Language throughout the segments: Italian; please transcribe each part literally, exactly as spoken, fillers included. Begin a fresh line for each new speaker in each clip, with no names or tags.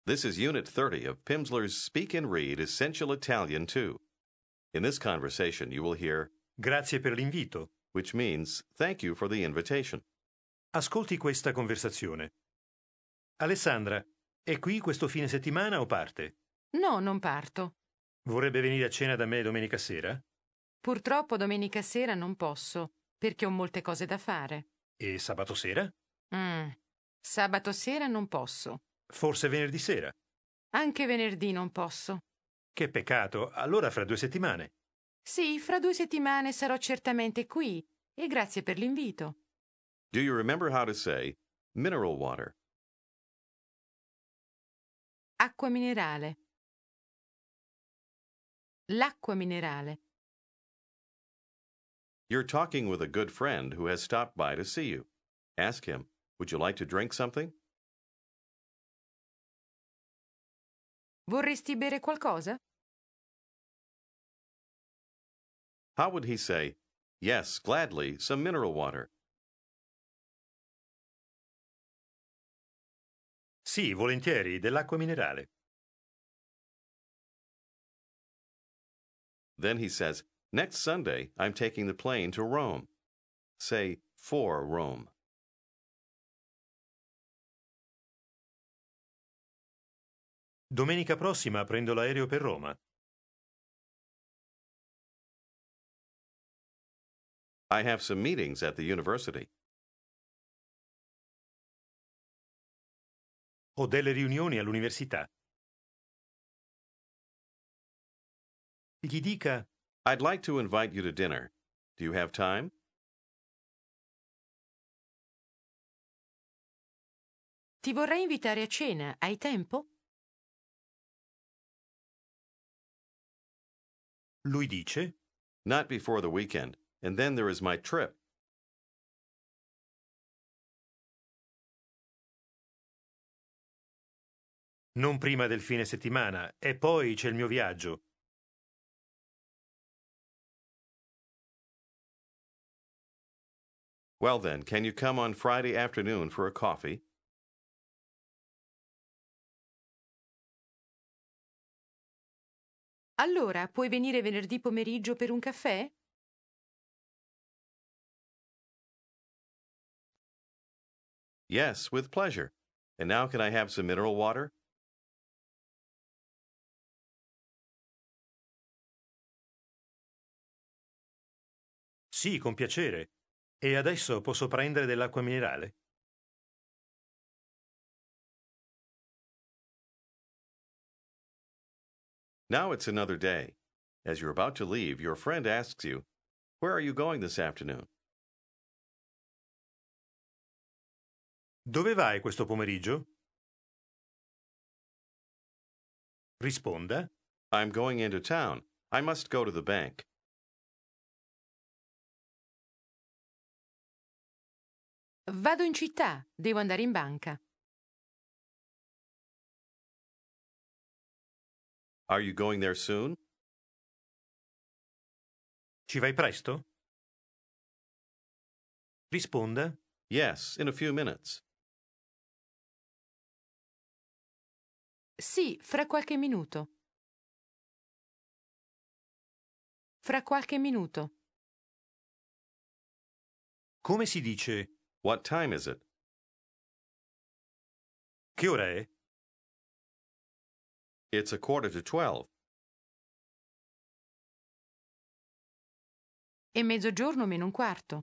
This is Unit thirty of Pimsleur's Speak and Read Essential Italian two. In this conversation, you will hear
Grazie per l'invito.
which means thank you for the invitation.
Ascolti questa conversazione. Alessandra, è qui questo fine settimana o parte?
No, non parto.
Vorrebbe venire a cena da me domenica sera?
Purtroppo domenica sera non posso, perché ho molte cose da fare.
E sabato sera?
Mm. Sabato sera non posso.
Forse venerdì sera?
Anche venerdì non posso.
Che peccato, allora fra due settimane.
Sì, fra due settimane sarò certamente qui, e grazie per l'invito.
Do you remember how to say mineral water?
Acqua minerale. L'acqua minerale.
You're talking with a good friend who has stopped by to see you. Ask him, would you like to drink something?
Vorresti bere qualcosa?
How would he say, yes, gladly, some mineral water?
Sì, volentieri, dell'acqua minerale.
Then he says, next Sunday, I'm taking the plane to Rome. Say, for Rome.
Domenica prossima prendo l'aereo per Roma.
I have some meetings at the university.
Ho delle riunioni all'università. Gli dica,
I'd like to invite you to dinner. Do you have time?
Ti vorrei invitare a cena. Hai tempo?
lui dice,
Not before the weekend, and then there is my trip.
non prima del fine settimana, e poi c'è il mio viaggio.
Well then, can you come on Friday afternoon for a coffee?
Allora, puoi venire venerdì pomeriggio per un caffè?
Yes, with pleasure. And now can I have some mineral water?
Sì, con piacere. E adesso posso prendere dell'acqua minerale?
Now it's another day. As you're about to leave, your friend asks you, where are you going this afternoon?
Dove vai questo pomeriggio? Risponda,
I'm going into town. I must go to the bank.
Vado in città, devo andare in banca.
Are you going there soon?
ci vai presto? Risponda,
Yes, in a few minutes.
Sì, fra qualche minuto. Fra qualche minuto.
come si dice,
What time is it?
che ora è?
It's a quarter to twelve.
È mezzogiorno meno un quarto.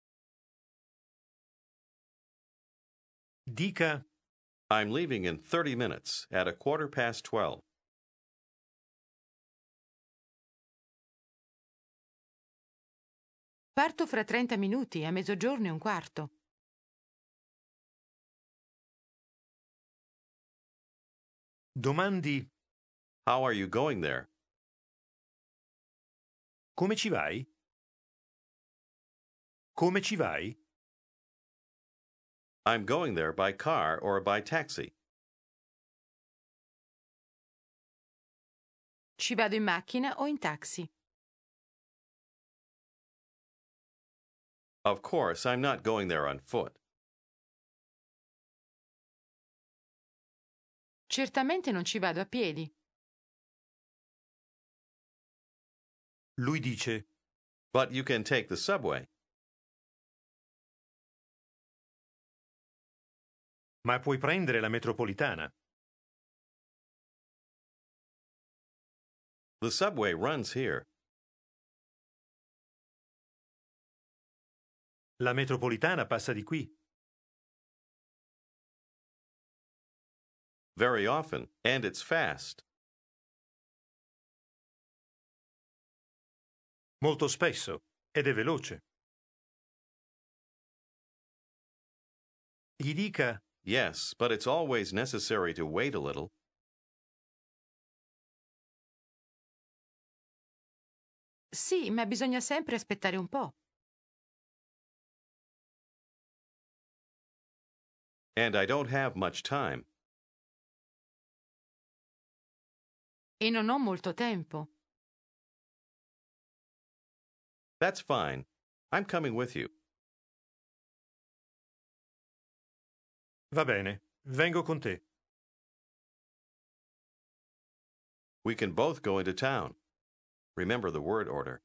Dica,
I'm leaving in thirty minutes at a quarter past twelve.
Parto fra trenta minuti, a mezzogiorno e un quarto.
domandi,
How are you going there?
come ci vai? Come ci vai?
I'm going there by car or by taxi.
Ci vado in macchina o in taxi.
Of course, I'm not going there on foot.
Certamente non ci vado a piedi.
Lui dice:
But you can take the subway.
Ma puoi prendere la metropolitana.
The subway runs here.
La metropolitana passa di qui.
Very often, and it's fast.
Molto spesso. Ed è veloce. Gli dica:
Yes, but it's always necessary to wait a little.
Sì, ma bisogna sempre aspettare un po'.
And I don't have much time.
E non ho molto tempo.
That's fine. I'm coming with you.
Va bene, vengo con te.
We can both go into town. Remember the word order.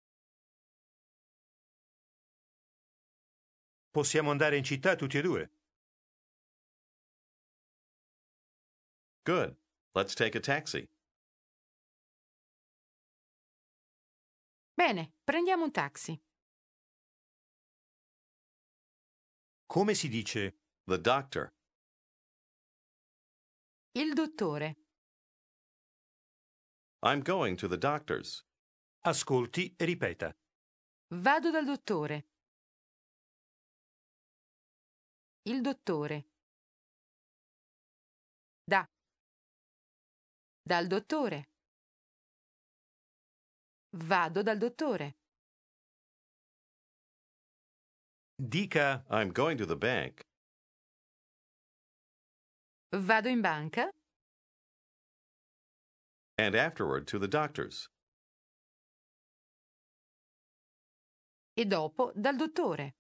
Possiamo andare in città tutti e due.
Good. Let's take a taxi.
Bene, prendiamo un taxi.
Come si dice?
The doctor.
Il dottore.
I'm going to the doctor's.
Ascolti e ripeta.
Vado dal dottore. Il dottore. Da. Dal dottore. Vado dal dottore.
Dica:
I'm going to the bank.
Vado in banca.
And afterward to the doctor's.
E dopo dal dottore.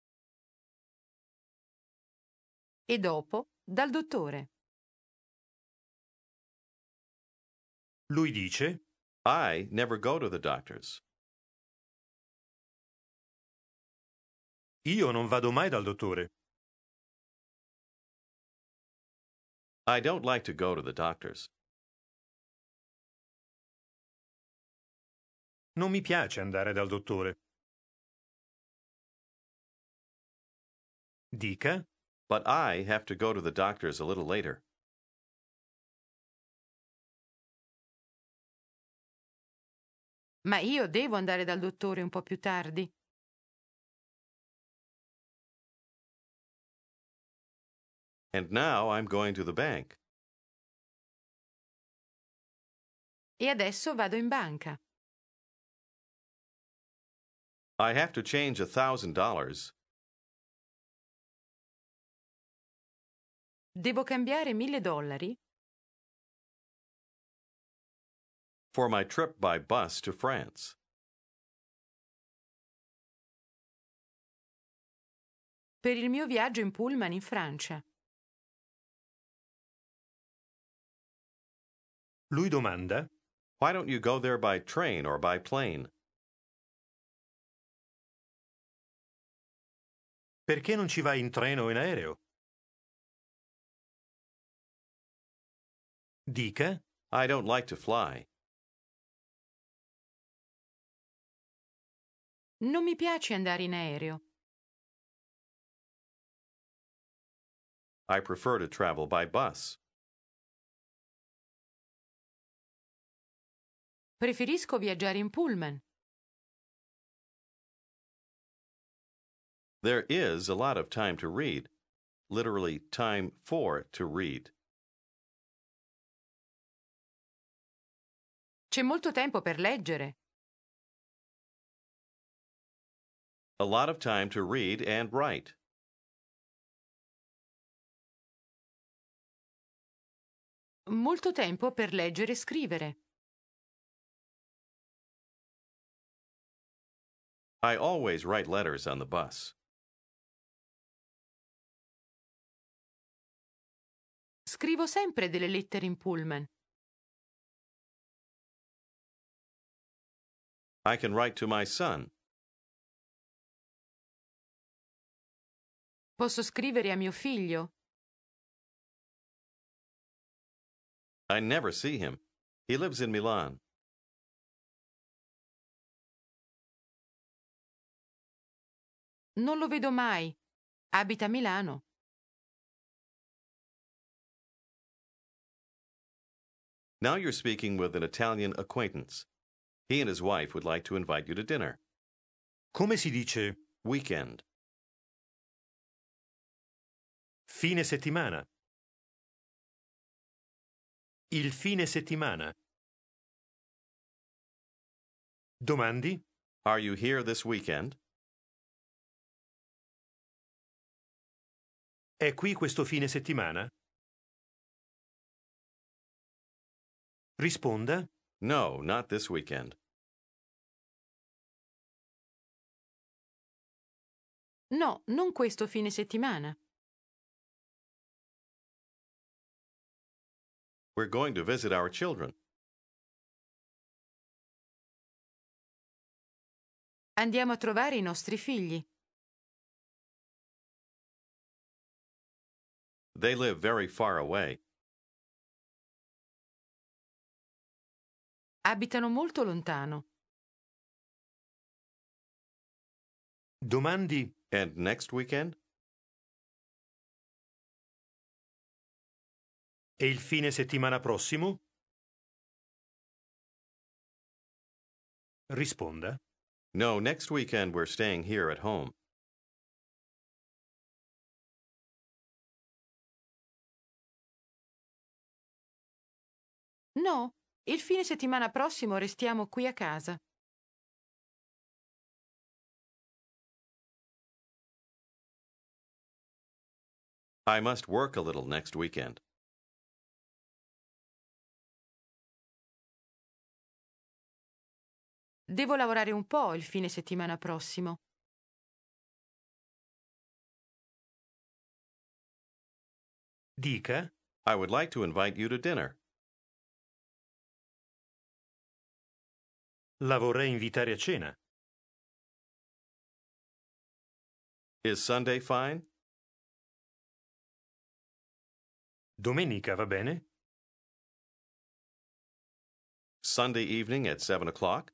E dopo dal dottore.
Lui dice:
I never go to the doctor's.
Io non vado mai dal dottore.
I don't like to go to the doctor's.
Non mi piace andare dal dottore. Dica:
But I have to go to the doctor's a little later.
Ma io devo andare dal dottore un po' più tardi.
And now I'm going to the bank.
E adesso vado in banca.
I have to change a thousand dollars.
Devo cambiare mille dollari
For my trip by bus to France.
per il mio viaggio in pullman in Francia.
Lui domanda:
Why don't you go there by train or by plane?
Perché non ci vai in treno o in aereo? Dica:
I don't like to fly.
Non mi piace andare in aereo.
I prefer to travel by bus.
Preferisco viaggiare in pullman.
There is a lot of time to read. Literally, time for to read.
C'è molto tempo per leggere.
A lot of time to read and write.
Molto tempo per leggere e scrivere.
I always write letters on the bus.
Scrivo sempre delle lettere in pullman.
I can write to my son.
Posso scrivere a mio figlio.
I never see him. He lives in Milan.
Non lo vedo mai. Abita a Milano.
Now you're speaking with an Italian acquaintance. He and his wife would like to invite you to dinner.
Come si dice
Weekend.
fine settimana? Il fine settimana. Domandi?
Are you here this weekend?
È qui questo fine settimana? Risponda.
No, not this weekend.
No, non questo fine settimana.
We're going to visit our children.
Andiamo a trovare i nostri figli.
They live very far away.
Abitano molto lontano.
Domandi?
And next weekend?
E il fine settimana prossimo? Risponda.
No, next weekend we're staying here at home.
No, il fine settimana prossimo restiamo qui a casa.
I must work a little next weekend.
Devo lavorare un po' il fine settimana prossimo.
Dica.
I would like to invite you to dinner.
La vorrei invitare a cena.
Is Sunday fine?
Domenica va bene?
Sunday evening at seven o'clock?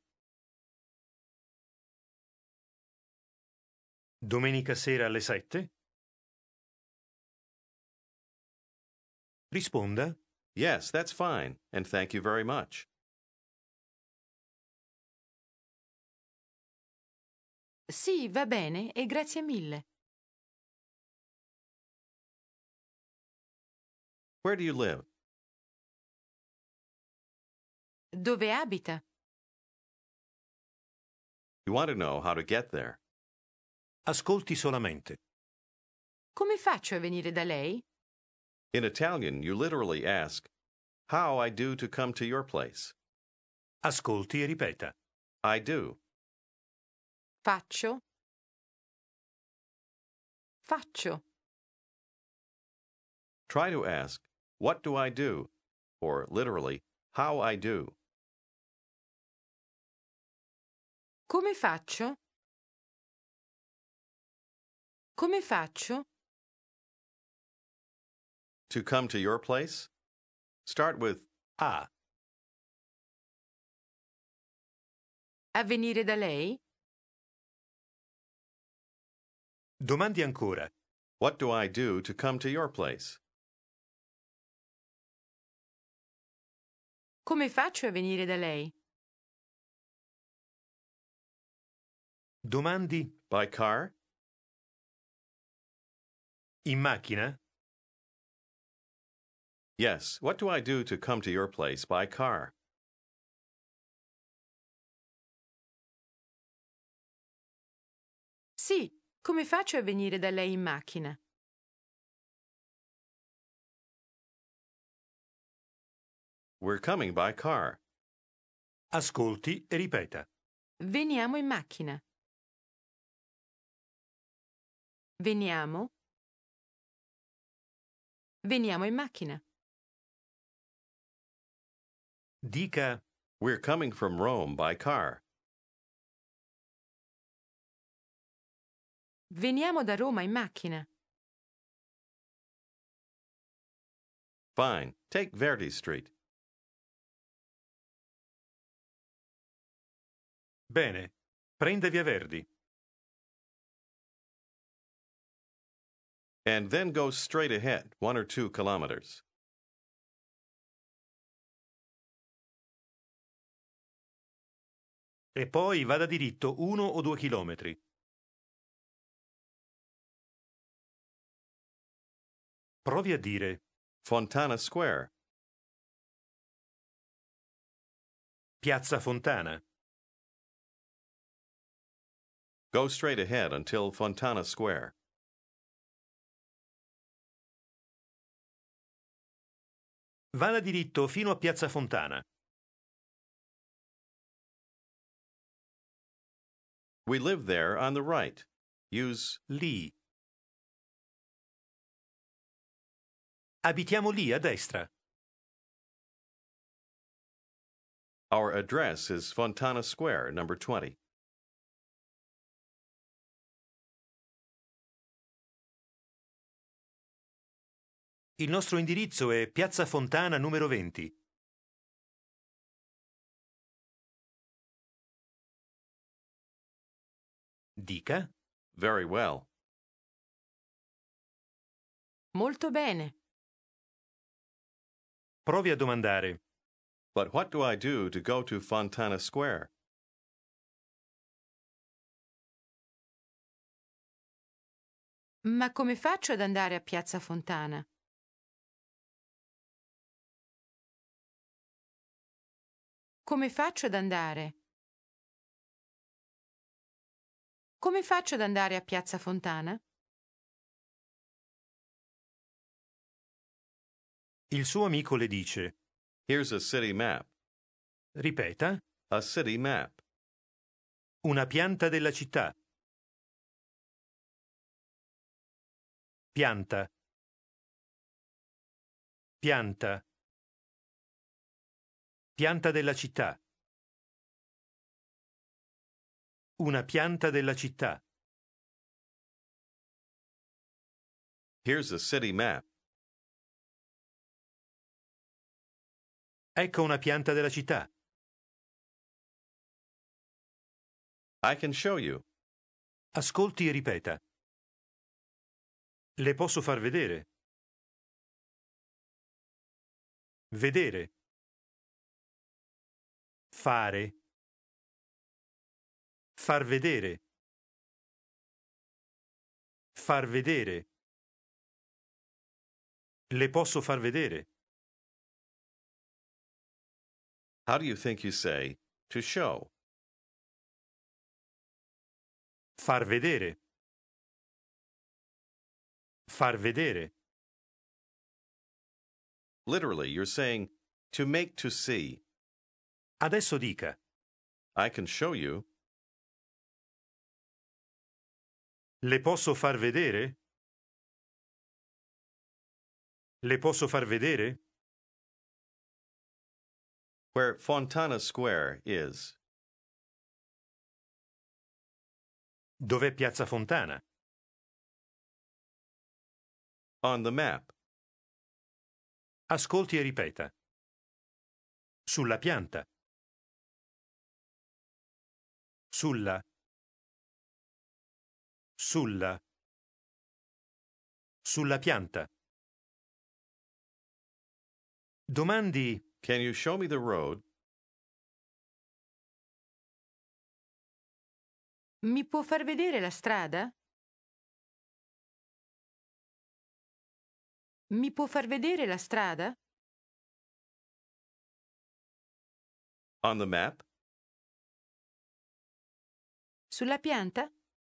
Domenica sera alle sette? Risponda.
Yes, that's fine, and thank you very much.
Sì, va bene e grazie mille.
Where do you live?
Dove abita?
You want to know how to get there.
Ascolti solamente.
Come faccio a venire da lei?
In Italian, you literally ask, how I do to come to your place.
Ascolti e ripeta.
I do.
Faccio. Faccio.
Try to ask, what do I do? Or literally, how I do.
Come faccio? Come faccio?
To come to your place? Start with
A.
A venire da lei?
Domandi ancora.
what do I do to come to your place?
Come faccio a venire da lei?
Domandi.
By car?
In macchina?
Yes. What do I do to come to your place by car?
Sì, come faccio a venire da lei in macchina?
We're coming by car.
Ascolti e ripeta.
Veniamo in macchina. Veniamo. Veniamo in macchina.
Dica:
We're coming from Rome by car.
Veniamo da Roma in macchina.
Fine. Take Verdi Street.
Bene, prenda via Verdi.
And then go straight ahead, one or two kilometers.
E poi vada diritto uno o due chilometri. Provi a dire:
Fontana Square.
Piazza Fontana.
Go straight ahead until Fontana Square.
Vada diritto fino a Piazza Fontana.
We live there on the right. Use
Lì. Abitiamo lì a destra.
our address is Fontana Square, number twenty.
Il nostro indirizzo è Piazza Fontana numero venti. Dica:
Very well.
Molto bene.
provi a domandare:
But what do I do to go to Fontana Square?
Ma come faccio ad andare a Piazza Fontana? Come faccio ad andare? Come faccio ad andare a Piazza Fontana?
Il suo amico le dice:
Here's a city map.
ripeta,
A city map.
una pianta della città. Pianta. Pianta. Pianta della città. Una pianta della città.
Here's a city map.
Ecco una pianta della città.
I can show you.
Ascolti e ripeta. Le posso far vedere. Vedere. Fare. Far vedere. Far vedere. Le posso far vedere.
How do you think you say to show?
Far vedere. Far vedere.
Literally, you're saying to make to see.
Adesso dica:
I can show you.
le posso far vedere? Le posso far vedere?
Where Fontana Square is.
Dov'è Piazza Fontana?
On the map.
Ascolti e ripeta. Sulla pianta. Sulla. Sulla. Sulla pianta. Domandi:
Can you show me the road?
Mi può far vedere la strada? Mi può far vedere la strada?
On the map?
Sulla pianta?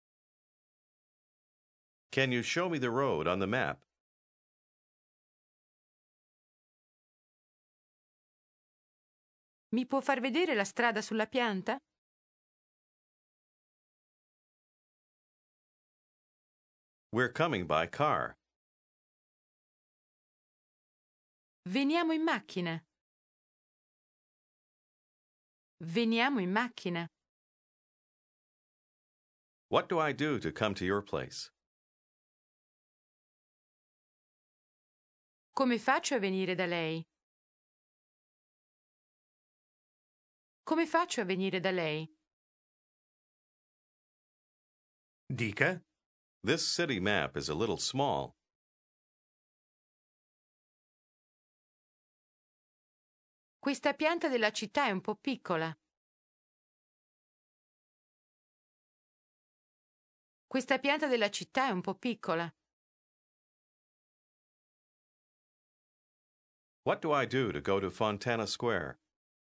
Can you show me the road on the map?
Mi può far vedere la strada sulla pianta?
We're coming by car.
Veniamo in macchina. Veniamo in macchina.
What do I do to come to your place?
Come faccio a venire da lei? Come faccio a venire da lei?
Dica.
This city map is a little small.
Questa pianta della città è un po' piccola. Questa pianta della città è un po' piccola.
What do I do to go to Fontana Square?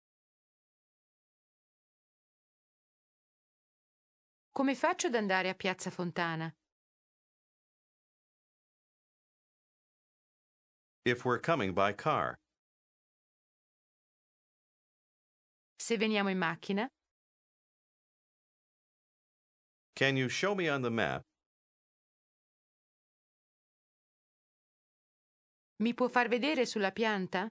Come faccio ad andare a Piazza Fontana?
If we're coming by car.
Se veniamo in macchina?
Can you show me on the map?
Mi può far vedere sulla pianta?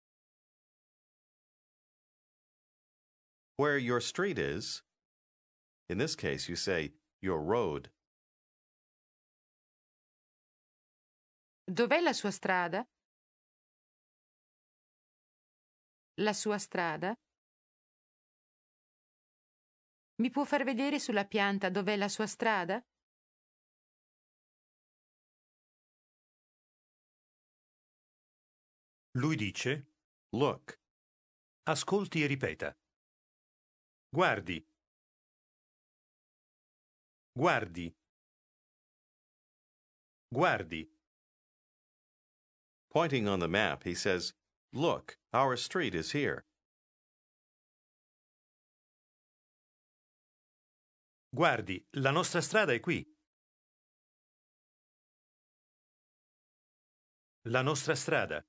Where your street is. In this case, you say your road.
Dov'è la sua strada? La sua strada? Mi può far vedere sulla pianta dov'è la sua strada?
Lui dice:
Look.
ascolti e ripeta. Guardi. Guardi. Guardi.
Pointing on the map, he says, Look, our street is here.
Guardi, la nostra strada è qui. La nostra strada.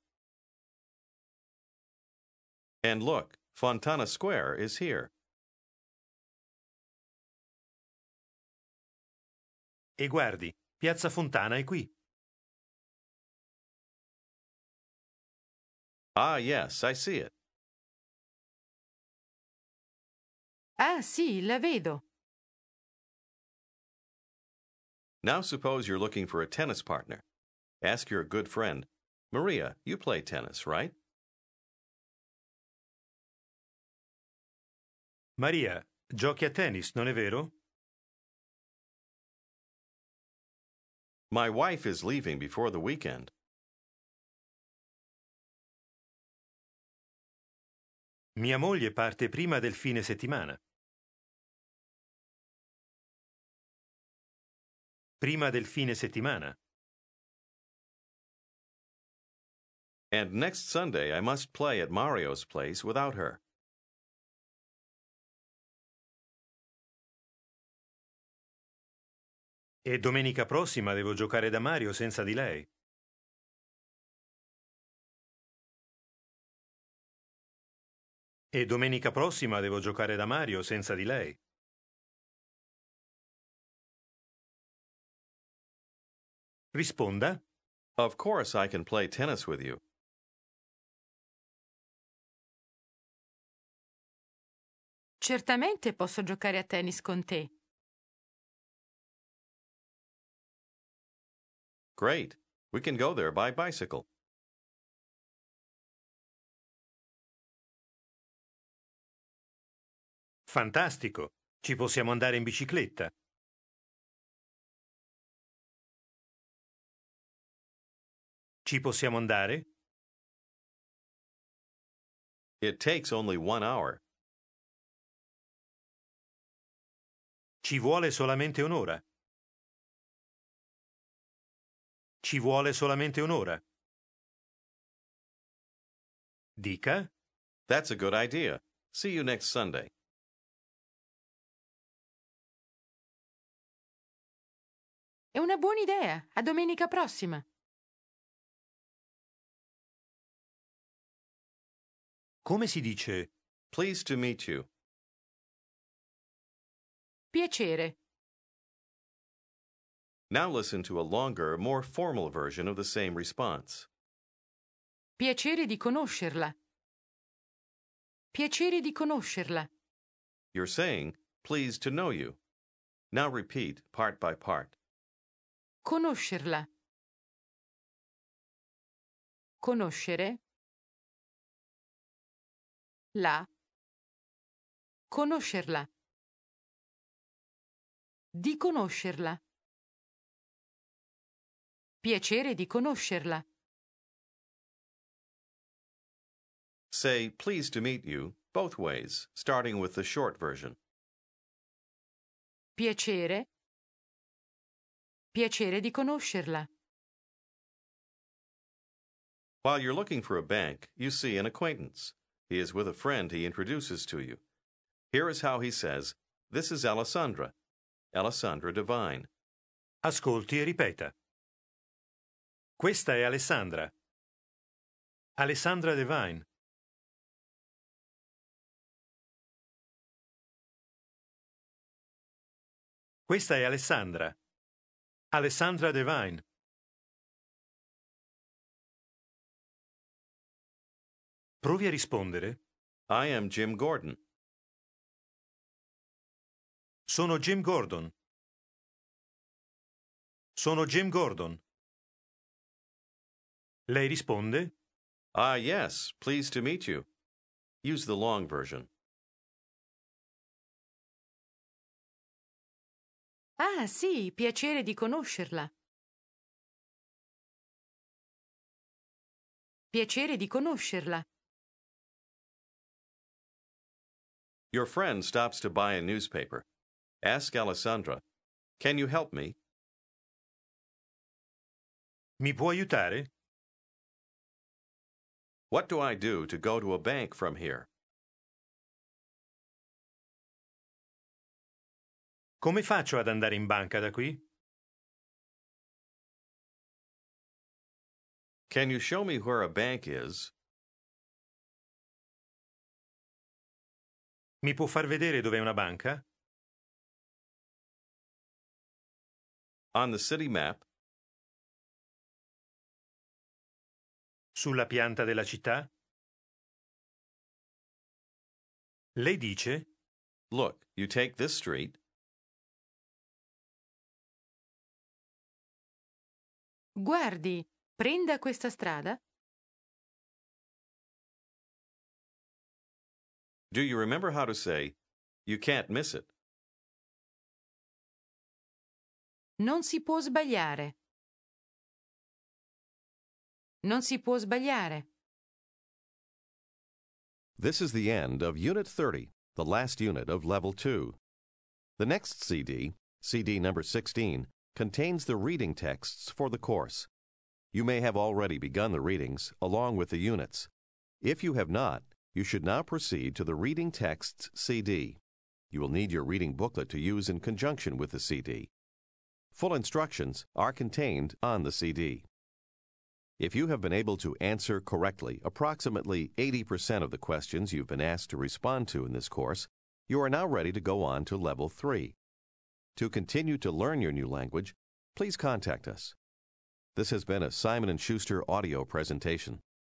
And look, Fontana Square is here.
E guardi, Piazza Fontana è qui.
Ah, yes, I see it.
Ah, sì, la vedo.
Now suppose you're looking for a tennis partner. Ask your good friend, Maria, you play tennis, right?
Maria, giochi a tennis, non è vero?
My wife is leaving before the weekend.
Mia moglie parte prima del fine settimana. Prima del fine settimana.
And next Sunday I must play at Mario's place without her.
E domenica prossima devo giocare da Mario senza di lei. E domenica prossima devo giocare da Mario senza di lei. Risponda.
Of course I can play tennis with you.
Certamente posso giocare a tennis con te.
Great. We can go there by bicycle.
Fantastico. Ci possiamo andare in bicicletta. Ci possiamo andare?
It takes only one hour.
Ci vuole solamente un'ora. Ci vuole solamente un'ora. Dica.
That's a good idea. See you next Sunday.
È una buona idea. A domenica prossima.
Come si dice?
Pleased to meet you.
Piacere.
Now listen to a longer, more formal version of the same response.
Piacere di conoscerla. Piacere di conoscerla.
You're saying, pleased to know you. Now repeat part by part.
Conoscerla. Conoscere. La. Conoscerla. Di conoscerla. Piacere di conoscerla.
Say, pleased to meet you, both ways, starting with the short version.
Piacere. Piacere di conoscerla.
While you're looking for a bank, you see an acquaintance. He is with a friend he introduces to you. Here is how he says, "This is Alessandra. Alessandra Devine."
Ascolti e ripeta. Questa è Alessandra. Alessandra Devine. Questa è Alessandra. Alessandra Devine. Provi a rispondere.
I am Jim Gordon.
Sono Jim Gordon. Sono Jim Gordon. Lei risponde.
Ah, yes, pleased to meet you. Use the long version.
Ah, sì, piacere di conoscerla. Piacere di conoscerla.
Your friend stops to buy a newspaper. Ask Alessandra, "Can you help me?"
Mi può aiutare?
What do I do to go to a bank from here?
Come faccio ad andare in banca da qui?
Can you show me where a bank is?
Mi può far vedere dov'è una banca?
On the city map,
Sulla pianta della città? Lei dice.
look, you take this street.
Guardi, prenda questa strada.
Do you remember how to say, "You can't miss it"?
Non si può sbagliare. Non si può sbagliare.
This is the end of Unit thirty, the last unit of Level two. The next C D, C D number sixteen, contains the reading texts for the course. You may have already begun the readings along with the units. If you have not, you should now proceed to the Reading Texts C D. You will need your reading booklet to use in conjunction with the C D. Full instructions are contained on the C D. If you have been able to answer correctly approximately eighty percent of the questions you've been asked to respond to in this course, you are now ready to go on to Level three. To continue to learn your new language, please contact us. This has been a Simon and Schuster audio presentation.